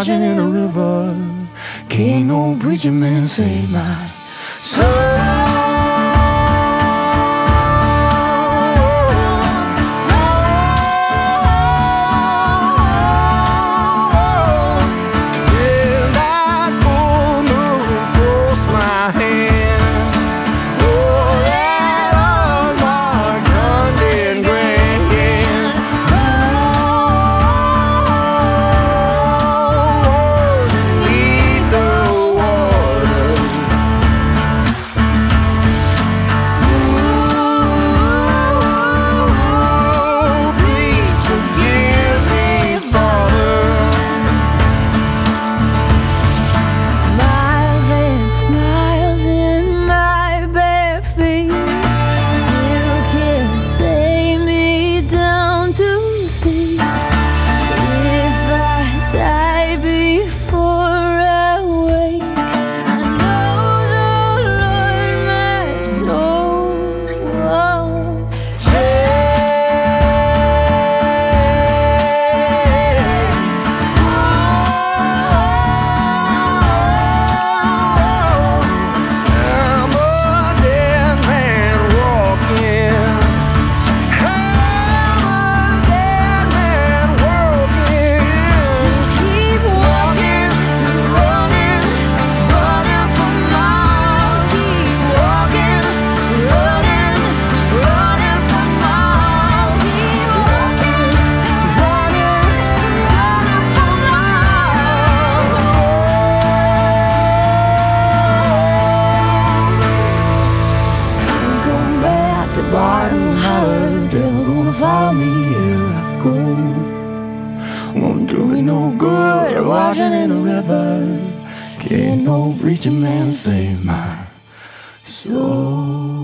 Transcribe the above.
washing in a river. Can't no preacher man save my soul. Barton Holler, devil gonna follow me, here I go. Won't do me no good, washing in the river. Can't no preacher man save my soul.